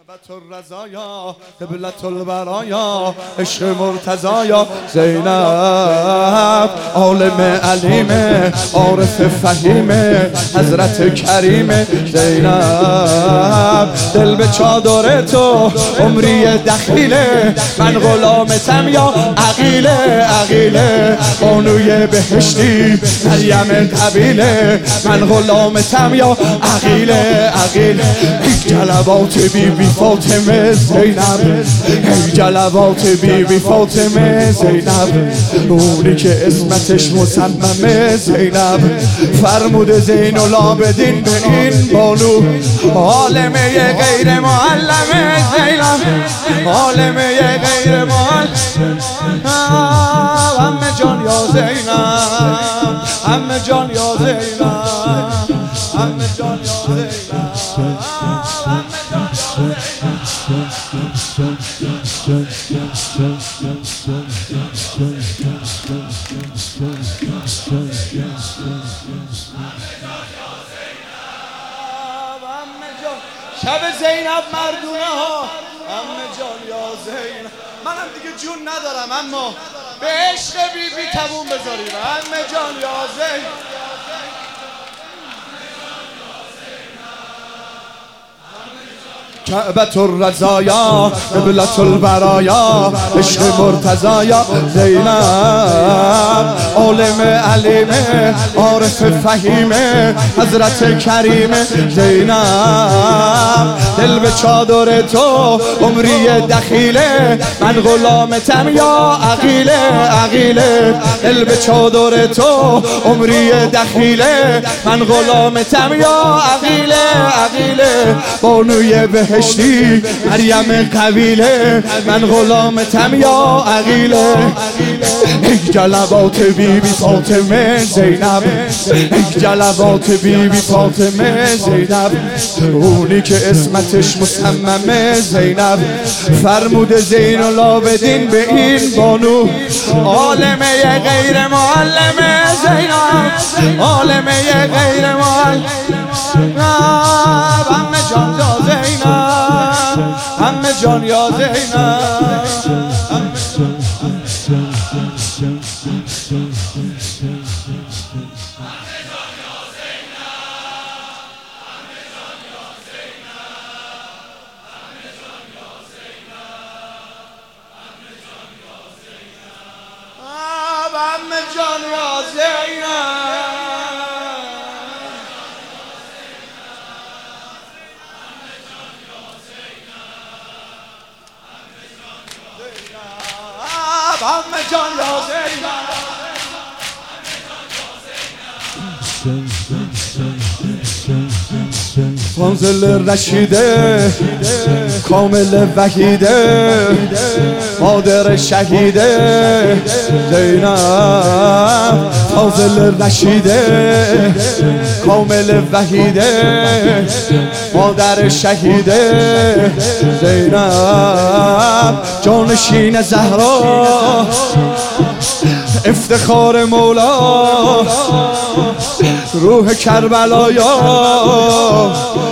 کعبة الرزایا قبلة البرایا عشق مرتضایا زینب عالم علیم عارف فهیم حضرت کریم زینب دل به چادر تو عمری دخیله من غلامتم یا عقیله عقیله بانوی بهشتی مریم قبیله من غلامتم یا عقیله عقیله جلوات بی فاطمه زینب ای جلوات بی فاطمه زینب اونی که اسمتش مصممه زینب فرمود زین العابدین به این بانو عالمه غیر معلمه زینب عالمه غیر معلمه عمه جان یا زینب عمه جان یا زینب عمه جان یا زینب شب زینب مردونه ها عمه جان یا زینب منم دیگه جون ندارم اما به عشق بی بی تموم بذاریم عمه جان یا زینب کعبة الرزایا قبلة البرایا عشق مرتضایا زینب عالم علیم عارف فهیم حضرت کریم زینب دل به چادر تو عمری دخیله من غلامتم یا عقیله عقیله دل به چادر تو عمری دخیله من غلامتم یا عقیله عقیله بانوی بهشتی مریم قبیله من غلامتم یا عقیله ای جلوات بی فاطمه زینب ای جلوات بی فاطمه زینب اونی که اسمتش مصممه زینب فرمود زین العابدین به این بانو عالمه غیر معلمه زینب عالمه غیر معلمه عمه جان یا زینب عمه جان یا زینب عمه جان یا زینب عمه جان یا زینب فاضل رشیده کامل وحیده مادر شهیده زینب فاضل رشیده کامل وحیده مادر شهیده زینب جانشین زهرا افتخار مولا روح کربلایا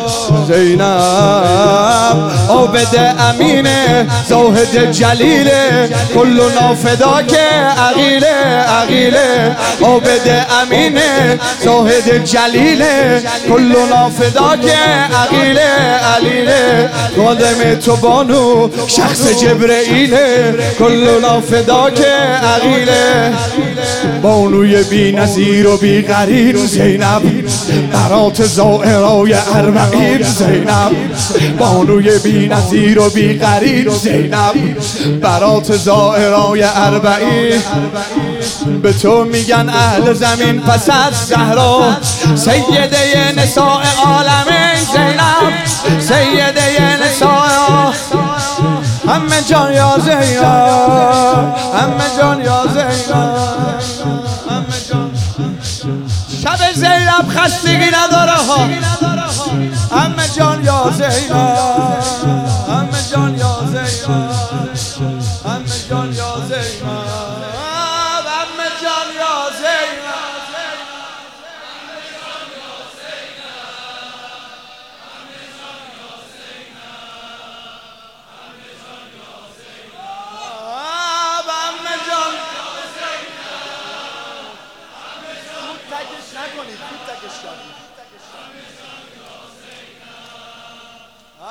زینب عابد امینه زاهد جلیله کلنا فداک عقیله عقیله عابد امینه زاهد جلیله کلنا فداک عقیله علیله خادم تو بانو شخص جبرئیله کلنا فداک عقیله بانوی بی نظیر و بی قرین زینب برات زائرای اربعین زینب بانوی بی نظیر و بی قرین زینب برات زائرای اربعین به تو میگن اهل زمین پس از زهرا سیده نساء عالمین زینب سیده نساء عمه جان یا زینب عمه جان یا زینب عمه جان شب زینب خستگی نداره ها عمه جان یا زینب عمه جان یا زینب عمه جان یا زینب عمه جان یا زینب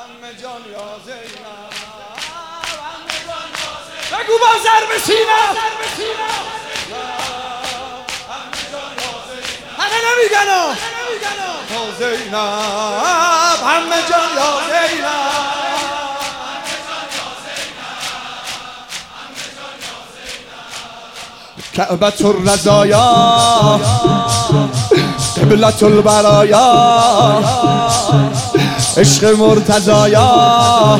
عمه جان یا زینب بگو با ضرب سینه همه نمیگن یا زینب عمه جان یا زینب کعبة الرزایا قبلة البرایا عشق مرتضایا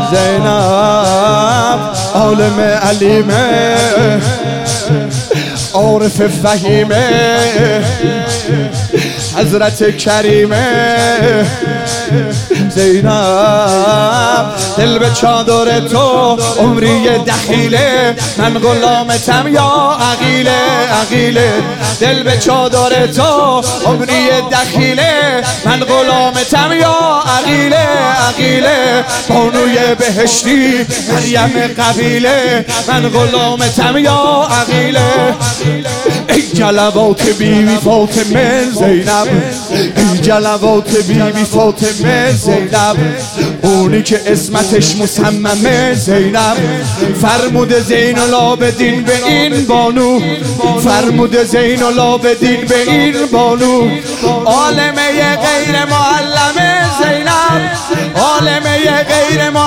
زینب عالم علیمه عارف فهیمه حضرت کریمه زینب دل به چادر تو عمری دخیله من غلامتم یا عقیله عقیله دل به چادر تو عمری دخیله من غلامتم یا عقیله عقیله بانوی بهشتی مریم قبیله من غلامتم یا عقیله ای جلوات بیبی فاطمه زینب ای جلوات بیبی فاطمه زینب اونی که اسمتش مصممه زینب فرمود زین العابدین به این بانو فرمود زین العابدین به این بانو عالمه غیر معلمه زینب عالمه غیر معلمه